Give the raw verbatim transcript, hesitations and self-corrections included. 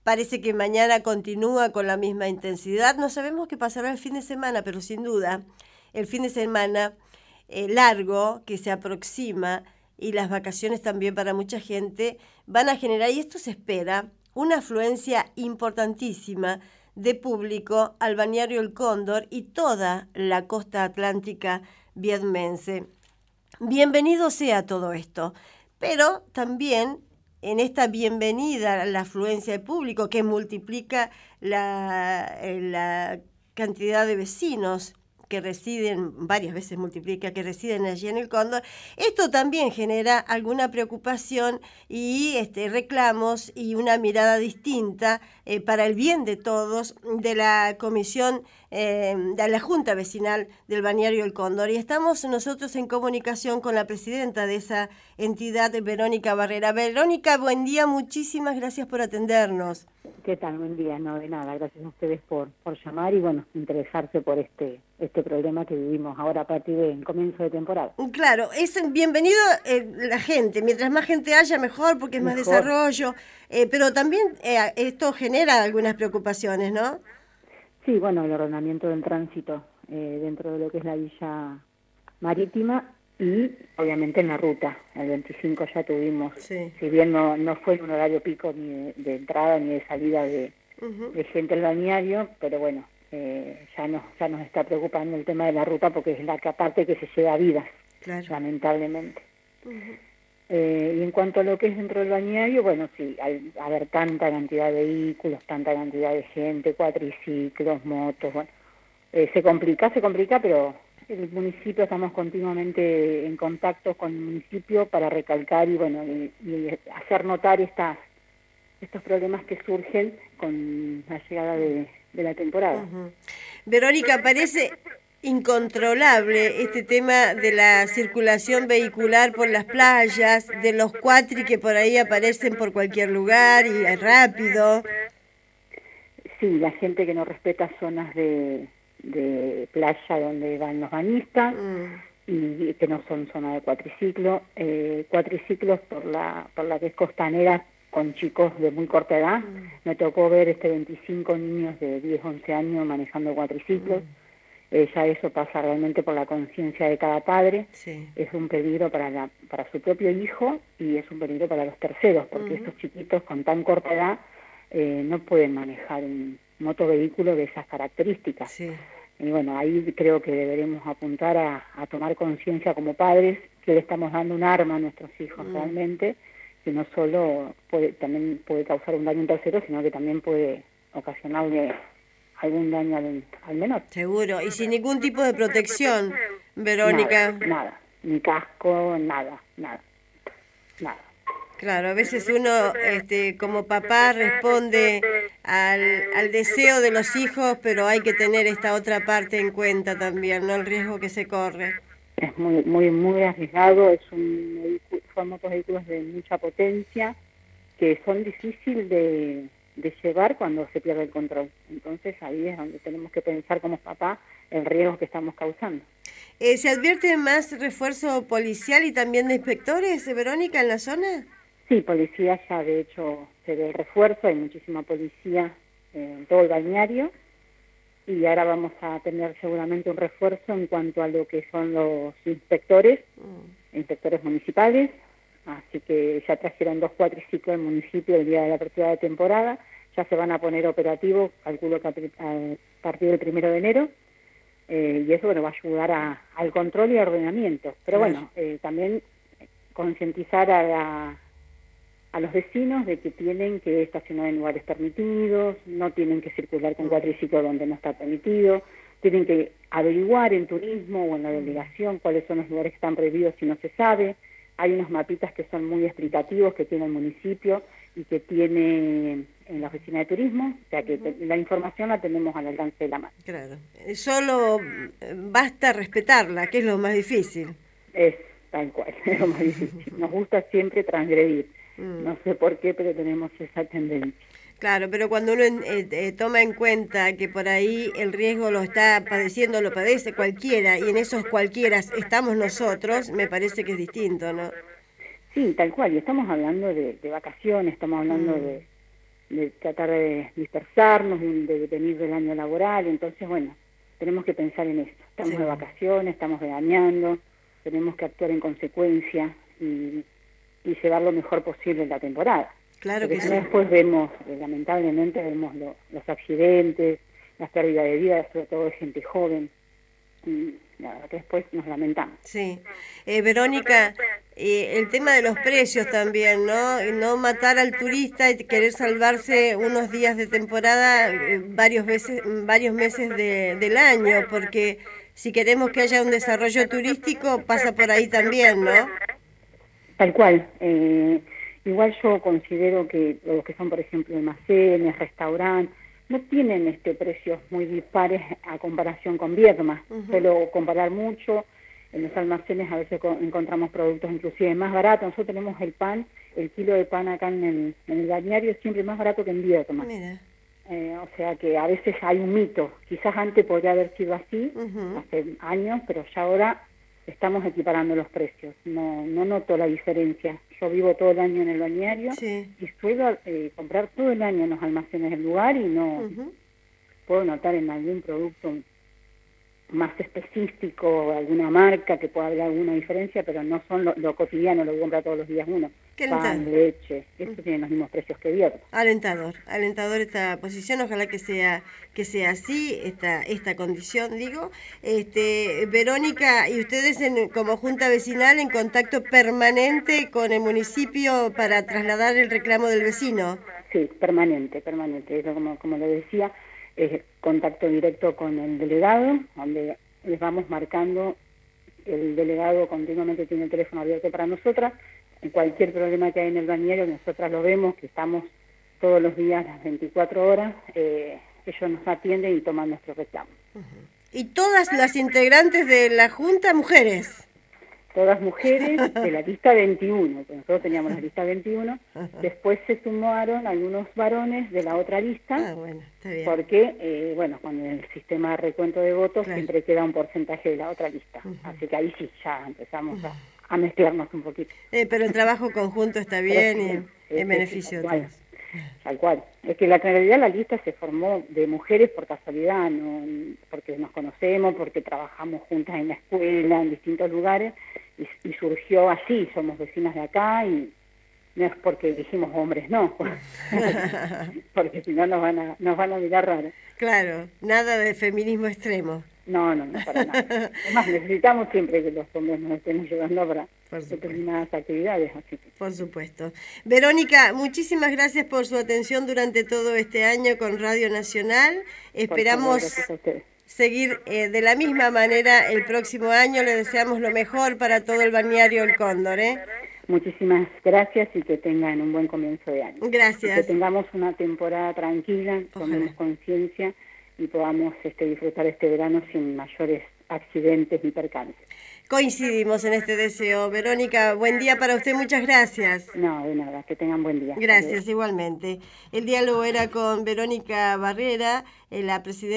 parece que mañana continúa con la misma intensidad. No sabemos qué pasará el fin de semana, pero sin duda el fin de semana eh, largo que se aproxima y las vacaciones también para mucha gente van a generar, y esto se espera, una afluencia importantísima de público al balneario El Cóndor y toda la costa atlántica viedmense. Bienvenido sea todo esto, pero también en esta bienvenida a la afluencia de público que multiplica la, la cantidad de vecinos que residen, varias veces multiplica, que residen allí en El Cóndor, esto también genera alguna preocupación y este, reclamos y una mirada distinta eh, para el bien de todos de la comisión, eh, de la Junta Vecinal del Balneario El Cóndor. Y estamos nosotros en comunicación con la presidenta de esa entidad, Verónica Barrera. Verónica, buen día, muchísimas gracias por atendernos. ¿Qué tal? Buen día. No, de nada. Gracias a ustedes por, por llamar y, bueno, interesarse por este este problema que vivimos ahora a partir del comienzo de temporada. Claro, es bienvenido eh, la gente. Mientras más gente haya, mejor, porque es Mejor. más desarrollo. Eh, pero también eh, esto genera algunas preocupaciones, ¿no? Sí, bueno, el ordenamiento del tránsito eh, dentro de lo que es la villa marítima y, obviamente, en la ruta. El veinticinco ya tuvimos, sí. si bien no, no fue en un horario pico ni de, de entrada ni de salida de, uh-huh. de gente al balneario, pero bueno, eh, ya, nos, ya nos está preocupando el tema de la ruta porque es la que aparte que se lleva vidas, claro. lamentablemente. Uh-huh. Eh, y en cuanto a lo que es dentro del balneario, bueno, sí, al haber tanta cantidad de vehículos, tanta cantidad de gente, cuatriciclos, motos, bueno, eh, se complica, se complica, pero el municipio, estamos continuamente en contacto con el municipio para recalcar y, bueno, y, y hacer notar estas estos problemas que surgen con la llegada de, de la temporada. Uh-huh. Verónica, parece incontrolable este tema de la circulación vehicular por las playas, de los cuatri que por ahí aparecen por cualquier lugar y rápido. Sí, la gente que no respeta zonas de, de playa donde van los bañistas mm. y que no son zonas de cuatriciclo, eh, cuatriciclos por la por la que es costanera con chicos de muy corta edad. Mm. Me tocó ver este veinticinco niños de diez, once años manejando cuatriciclos. Mm. Eh, ya eso pasa realmente por la conciencia de cada padre. Sí. Es un peligro para la, para su propio hijo y es un peligro para los terceros, porque mm. estos chiquitos con tan corta edad eh, no pueden manejar un motovehículo de esas características. Sí. Y bueno, ahí creo que deberemos apuntar a, a tomar conciencia como padres que le estamos dando un arma a nuestros hijos mm. realmente, que no solo puede, también puede causar un daño a un tercero, sino que también puede ocasionarle algún daño al, al menor. Seguro, y sin ningún tipo de protección, Verónica. Nada, nada, ni casco, nada, nada, nada. Claro, a veces uno este, como papá responde al, al deseo de los hijos, pero hay que tener esta otra parte en cuenta también, ¿no? El riesgo que se corre. Es muy muy muy arriesgado, es un son motovehículos de mucha potencia que son difíciles de, de llevar cuando se pierde el control. Entonces ahí es donde tenemos que pensar como papá el riesgo que estamos causando. Eh, ¿Se advierte más refuerzo policial y también de inspectores, Verónica, en la zona? Sí, policía ya de hecho se ve el refuerzo, hay muchísima policía en todo el balneario. Y ahora vamos a tener seguramente un refuerzo en cuanto a lo que son los inspectores, mm. inspectores municipales, así que ya trajeron dos cuatriciclos del municipio el día de la apertura de temporada, ya se van a poner operativos, calculo que a partir del primero de enero, eh, y eso bueno va a ayudar a, al control y al ordenamiento, pero claro. bueno, eh, también concientizar a la... a los vecinos de que tienen que estacionar en lugares permitidos, no tienen que circular con cuatriciclo donde no está permitido, tienen que averiguar en turismo o en la delegación cuáles son los lugares que están prohibidos si no se sabe. Hay unos mapitas que son muy explicativos que tiene el municipio y que tiene en la oficina de turismo, o sea que te, la información la tenemos al alcance de la mano. Claro, solo basta respetarla, que es lo más difícil. Es tal cual, es lo más difícil. Nos gusta siempre transgredir. No sé por qué, pero tenemos esa tendencia. Claro, pero cuando uno eh, eh, toma en cuenta que por ahí el riesgo lo está padeciendo, lo padece cualquiera, y en esos cualquiera estamos nosotros, me parece que es distinto, ¿no? Sí, tal cual, y estamos hablando de, de vacaciones, estamos hablando mm. de, de tratar de dispersarnos, de venir del año laboral. Entonces, bueno, tenemos que pensar en esto. Estamos sí. de vacaciones, estamos veraneando, tenemos que actuar en consecuencia y, y llevar lo mejor posible la temporada. Claro que sí. Después vemos, lamentablemente, vemos lo, los accidentes, las pérdidas de vida, sobre todo de gente joven. Y la verdad que después nos lamentamos. Sí. Eh, Verónica, eh, el tema de los precios también, ¿no? No matar al turista y querer salvarse unos días de temporada eh, varios veces, varios meses de, del año, porque si queremos que haya un desarrollo turístico pasa por ahí también, ¿no? Tal cual. Eh, igual yo considero que los que son, por ejemplo, almacenes, restaurantes, no tienen este precios muy dispares a comparación con Viedma. Uh-huh. Suelo comparar mucho. En los almacenes a veces encontramos productos inclusive más baratos. Nosotros tenemos el pan, el kilo de pan acá en el, en el balneario es siempre más barato que en Viedma. Mira. Eh, o sea que a veces hay un mito. Quizás antes podría haber sido así, uh-huh. hace años, pero ya ahora estamos equiparando los precios. No, no noto la diferencia. Yo vivo todo el año en el balneario sí. y suelo eh, comprar todo el año en los almacenes del lugar y no uh-huh. puedo notar en algún producto más específico, alguna marca que pueda haber alguna diferencia, pero no son lo, lo cotidiano, lo que compra todos los días uno. Pan, leche, esto uh-huh. tiene los mismos precios que Viedma. Alentador, alentador esta posición, ojalá que sea que sea así, esta esta condición, digo. Este, Verónica, y ustedes en, como Junta Vecinal en contacto permanente con el municipio para trasladar el reclamo del vecino. Sí, permanente, permanente, eso como, como lo decía, es contacto directo con el delegado, donde les vamos marcando, el delegado continuamente tiene el teléfono abierto para nosotras, en cualquier problema que hay en el balneario, nosotras lo vemos, que estamos todos los días, las veinticuatro horas, eh, ellos nos atienden y toman nuestro reclamo. Uh-huh. ¿Y todas las integrantes de la Junta, mujeres? Todas mujeres de la lista veintiuno, porque nosotros teníamos la lista veintiuno, uh-huh. después se sumaron algunos varones de la otra lista, ah, bueno, está bien. porque, eh, bueno, con el sistema de recuento de votos claro. siempre queda un porcentaje de la otra lista, uh-huh. así que ahí sí, ya empezamos uh-huh. a, a mezclarnos un poquito. Eh, pero el trabajo conjunto está bien y en es, beneficio es, de todos. Tal cual. Es que la, en realidad la lista se formó de mujeres por casualidad, no porque nos conocemos, porque trabajamos juntas en la escuela, en distintos lugares, y, y surgió así, somos vecinas de acá, y no es porque dijimos hombres, no, porque si no nos van a, nos van a mirar raro. Claro, nada de feminismo extremo. No, no, no, para nada. Además, necesitamos siempre que los hombres nos estén ayudando para determinadas actividades. Así que. Por supuesto. Verónica, muchísimas gracias por su atención durante todo este año con Radio Nacional. Esperamos favor, seguir eh, de la misma manera el próximo año. Le deseamos lo mejor para todo el balneario El Cóndor, ¿eh? Muchísimas gracias y que tengan un buen comienzo de año. Gracias. Y que tengamos una temporada tranquila, tomemos conciencia y podamos este, disfrutar este verano sin mayores accidentes ni percances. Coincidimos en este deseo. Verónica, buen día para usted, muchas gracias. No, de nada, que tengan buen día. Gracias, igualmente. El diálogo era con Verónica Barrera, la presidenta.